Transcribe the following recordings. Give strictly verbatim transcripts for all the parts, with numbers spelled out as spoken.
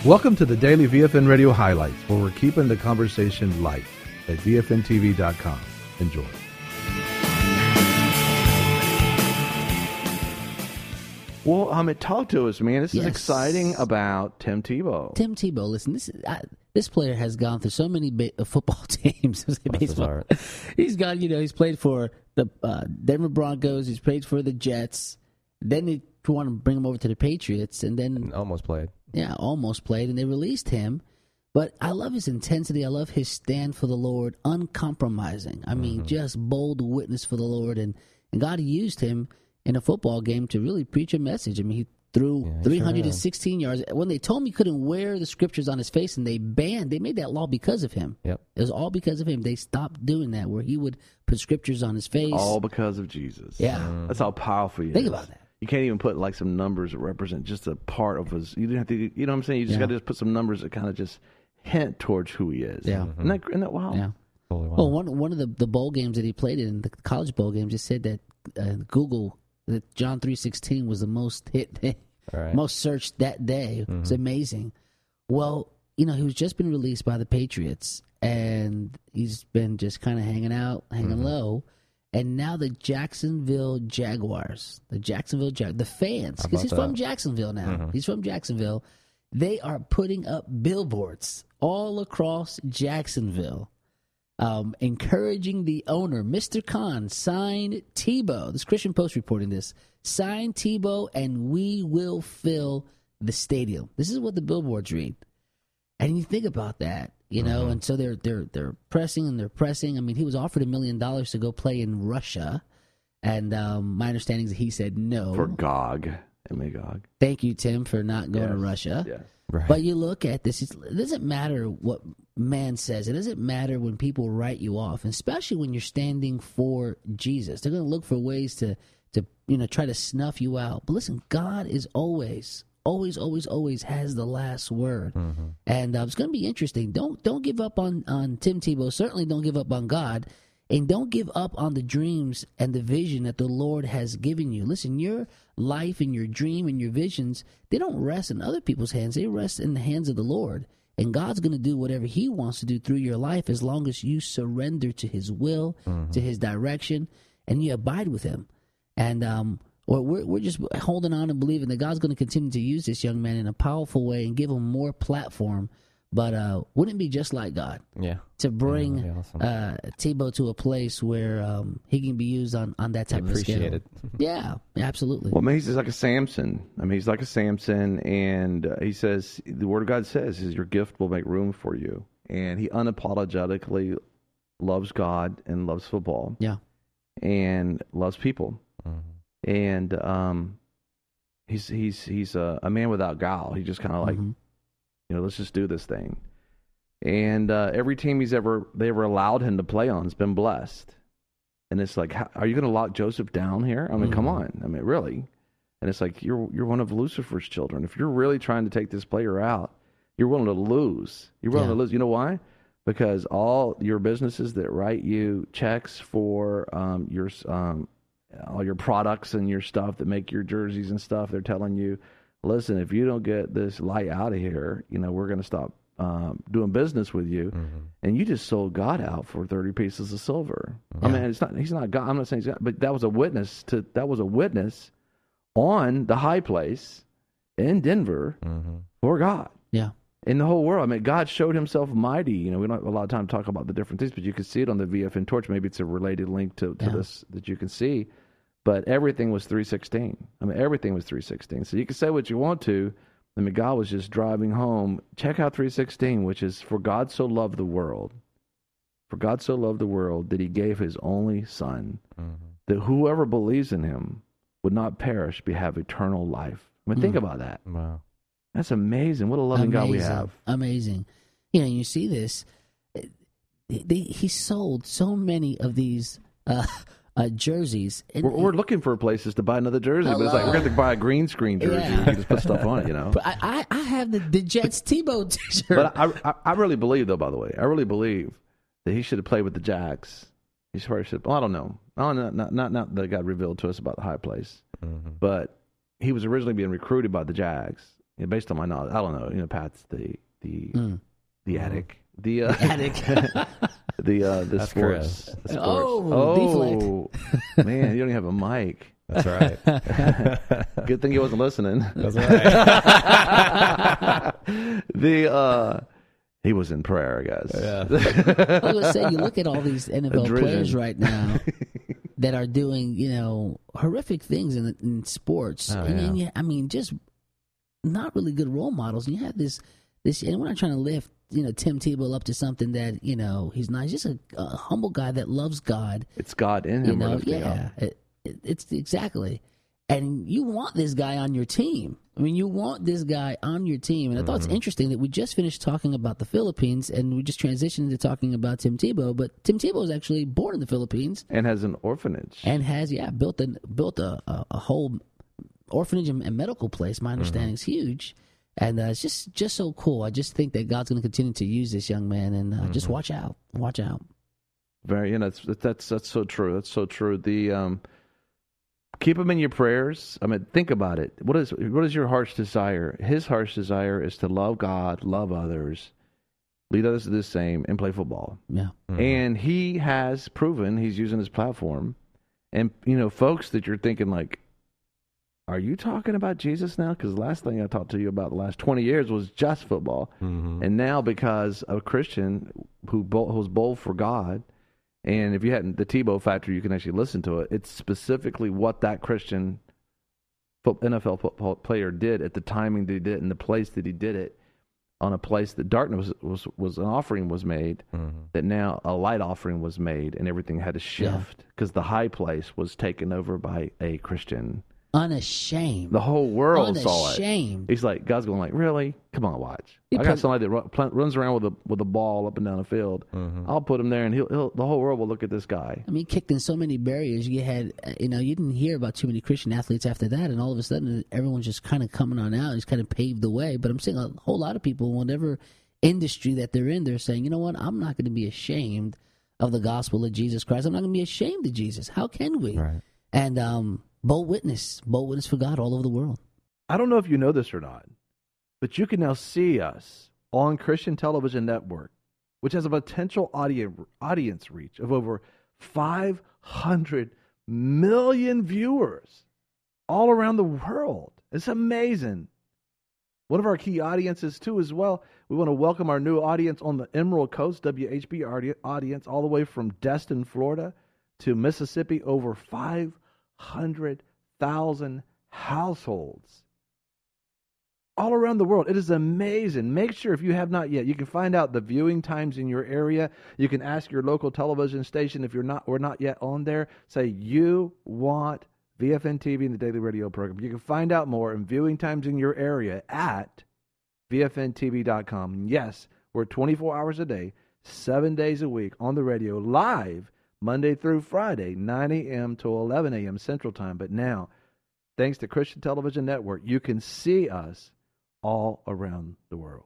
Welcome to the Daily V F N Radio Highlights, where we're keeping the conversation light at V F N T V dot com. Enjoy. Well, um, talk to us, man. This Yes. is exciting about Tim Tebow. Tim Tebow, listen, this is, I, this player has gone through so many ba- uh, football teams. Baseball. He's gone, you know, he's played for the uh, Denver Broncos. He's played for the Jets. Then they want to bring him over to the Patriots, and then Almost played. yeah, almost played, and they released him. But I love his intensity. I love his stand for the Lord, uncompromising. I mean, Mm-hmm. just bold witness for the Lord, and and God used him in a football game to really preach a message. I mean, he threw Yeah, he three sure hundred has. sixteen yards. When they told him he couldn't wear the scriptures on his face, and they banned, they made that law because of him. Yep. It was all because of him. They stopped doing that, where he would put scriptures on his face. All because of Jesus. Yeah. That's how powerful he Think is. about that. You can't even put like some numbers that represent just a part of his. You didn't have to. You know what I'm saying? You just Yeah. got to just put some numbers that kind of just hint towards who he is. Yeah. Isn't that, isn't that wild? Yeah. Totally Well, one one of the, the bowl games that he played in, the college bowl game, just said that uh, Google, that John three sixteen was the most hit, All right. most searched that day. It's amazing. Well, you know, he was just been released by the Patriots, and he's been just kind of hanging out, hanging low. And now the Jacksonville Jaguars, the Jacksonville Jag, the fans, because about he's from that? Jacksonville now. He's from Jacksonville. They are putting up billboards all across Jacksonville, um, encouraging the owner, Mister Khan, sign Tebow. This Christian Post reporting this. Sign Tebow, and we will fill the stadium. This is what the billboards read. And you think about that, you know, and so they're they're they're pressing and they're pressing. I mean, he was offered a million dollars to go play in Russia, and um, my understanding is that he said no. For Gog and Magog. Thank you, Tim, for not going to Yes. Russia. Yes. Right. But you look at this, it's, it doesn't matter what man says. It doesn't matter when people write you off, and especially when you're standing for Jesus. They're going to look for ways to, to you know, try to snuff you out. But listen, God is always, always, always, always has the last word. And uh, it's going to be interesting. Don't don't give up on, on Tim Tebow. Certainly don't give up on God. And don't give up on the dreams and the vision that the Lord has given you. Listen, your life and your dream and your visions, they don't rest in other people's hands. They rest in the hands of the Lord. And God's going to do whatever he wants to do through your life as long as you surrender to his will, to his direction, and you abide with him. And um, or we're, we're just holding on and believing that God's going to continue to use this young man in a powerful way and give him more platform. But uh, wouldn't it be just like God yeah. to bring Yeah, that'd be awesome. uh, Tebow to a place where um, he can be used on, on that type of scale? Appreciate it. Yeah, absolutely. Well, I mean, he's just like a Samson. I mean, he's like a Samson, and uh, he says, the Word of God says, is your gift will make room for you. And he unapologetically loves God and loves football Yeah, and loves people. Mhm. And um, he's he's he's a, a man without guile. He just kind of like, Mhm. you know, let's just do this thing. And uh, every team he's ever they ever allowed him to play on has been blessed. And it's like, how, are you going to lock Joseph down here? I mean, come on. I mean, really? And it's like, you're you're one of Lucifer's children. If you're really trying to take this player out, you're willing to lose. You're willing Yeah. to lose. You know why? Because all your businesses that write you checks for um, your um, all your products and your stuff that make your jerseys and stuff, they're telling you, listen, if you don't get this light out of here, you know, we're going to stop um, doing business with you. And you just sold God out for thirty pieces of silver. I mean, it's not, he's not God. I'm not saying he's God, but that was a witness to, that was a witness on the high place in Denver for God. yeah, In the whole world. I mean, God showed himself mighty. You know, we don't have a lot of time to talk about the different things, but you can see it on the V F N torch. Maybe it's a related link to, to Yeah. this that you can see. But everything was three sixteen. I mean, everything was three sixteen. So you can say what you want to. I mean, God was just driving home. Check out three sixteen, which is, for God so loved the world. For God so loved the world that he gave his only son, that whoever believes in him would not perish, but have eternal life. I mean, think about that. Wow. That's amazing. What a loving God we Amazing. have. Amazing. You know, you see this. They, he sold so many of these uh, uh, jerseys. And We're, we're looking for places to buy another jersey, but it's like Hello. we're going to buy a green screen jersey. Yeah. We can just put stuff on it, you know. But I, I, I have the, the Jets Tebow t-shirt. But I, I, I really believe, though, by the way, I really believe that he should have played with the Jags. He probably should. Well, I don't know. I don't know. Not, not, not that God revealed to us about the high place, but he was originally being recruited by the Jags, you know, based on my knowledge, I don't know. You know, Pat's the the Mm. the Mm. attic, the uh, Attic. the uh, the That's sports. Chris. The sports. Oh, oh man, you don't even have a mic. That's right. Good thing he wasn't listening. That's right. the uh, he was in prayer, guys. Yeah. I was gonna say, you look at all these N F L Adrian. players right now that are doing, you know, horrific things in, in sports. Oh, and, yeah. and yeah, I mean, just not really good role models. And you have this, this, and we're not trying to lift, you know, Tim Tebow up to something that, you know, he's not. He's just a, a humble guy that loves God. It's God in You him. know, lifting up. yeah, it, it, it's exactly. And you want this guy on your team. I mean, you want this guy on your team. And I thought it's interesting that we just finished talking about the Philippines and we just transitioned into talking about Tim Tebow. But Tim Tebow was actually born in the Philippines And has an orphanage. and has, yeah, built a built a, a, a whole orphanage and, and medical place. My understanding is huge. And uh, it's just, just so cool. I just think that God's going to continue to use this young man. And uh, just watch out. Watch out. Very, you know, that's that's that's so true. That's so true. The um, keep him in your prayers. I mean, think about it. What is what is your heart's desire? His heart's desire is to love God, love others, lead others to the same, and play football. Yeah. And he has proven he's using his platform. And you know, folks that you're thinking like, are you talking about Jesus now? Because the last thing I talked to you about the last twenty years was just football. Mhm. And now because a Christian who, bo- who was bold for God, and if you hadn't, the Tebow Factor, you can actually listen to it. It's specifically what that Christian fo- N F L football player did at the timing that he did it and the place that he did it, on a place that darkness was, was, was an offering was made, Mhm. that now a light offering was made, and everything had to shift because the high place was taken over by a Christian. Unashamed. The whole world saw it. Unashamed. He's like, God's going like, really? Come on, watch. He I got put- somebody that run, pl- runs around with a with a ball up and down the field. Mhm. I'll put him there, and he'll, he'll the whole world will look at this guy. I mean, he kicked in so many barriers. You had, uh, you know, you didn't hear about too many Christian athletes after that, and all of a sudden, everyone's just kind of coming on out. He's kind of paved the way. But I'm saying a whole lot of people, whatever industry that they're in, they're saying, you know what, I'm not going to be ashamed of the gospel of Jesus Christ. I'm not going to be ashamed of Jesus. How can we? Right. And um, bold witness, bold witness for God all over the world. I don't know if you know this or not, but you can now see us on Christian Television Network, which has a potential audience audience reach of over five hundred million viewers all around the world. It's amazing. One of our key audiences, too, as well. We want to welcome our new audience on the Emerald Coast, W H B audi- audience, all the way from Destin, Florida to Mississippi, over five hundred thousand households all around the world. It is amazing. Make sure, if you have not yet, you can find out the viewing times in your area. You can ask your local television station if you're not we're not yet on there. Say you want V F N T V and the Daily Radio program. You can find out more and viewing times in your area at V F N T V dot com. Yes, we're twenty-four hours a day, seven days a week on the radio, live Monday through Friday, nine a.m. to eleven a.m. Central Time. But now, thanks to Christian Television Network, you can see us all around the world.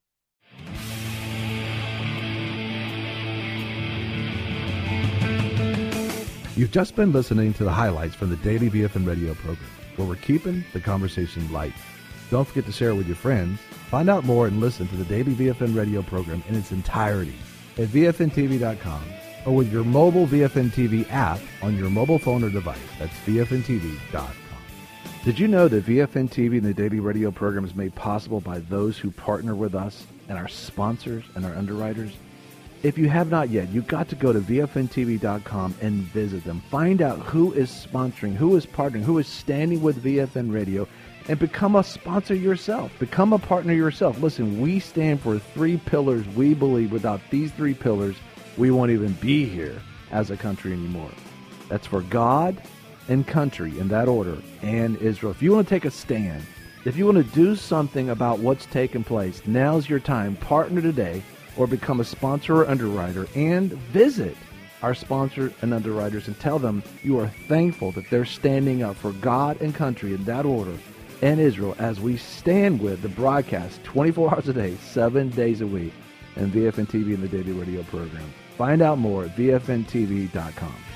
You've just been listening to the highlights from the Daily V F N Radio program, where we're keeping the conversation light. Don't forget to share it with your friends. Find out more and listen to the Daily V F N Radio program in its entirety at V F N T V dot com or with your mobile V F N T V app on your mobile phone or device. That's V F N T V dot com. Did you know that V F N T V and the Daily Radio program is made possible by those who partner with us and our sponsors and our underwriters? If you have not yet, you've got to go to V F N T V dot com and visit them. Find out who is sponsoring, who is partnering, who is standing with V F N Radio, and become a sponsor yourself. Become a partner yourself. Listen, we stand for three pillars. We believe without these three pillars, we won't even be here as a country anymore. That's for God and country, in that order, and Israel. If you want to take a stand, if you want to do something about what's taking place, now's your time. Partner today or become a sponsor or underwriter, and visit our sponsor and underwriters and tell them you are thankful that they're standing up for God and country in that order and Israel as we stand with the broadcast twenty-four hours a day, seven days a week, and V F N T V and the Daily Radio program. Find out more at V F N T V dot com.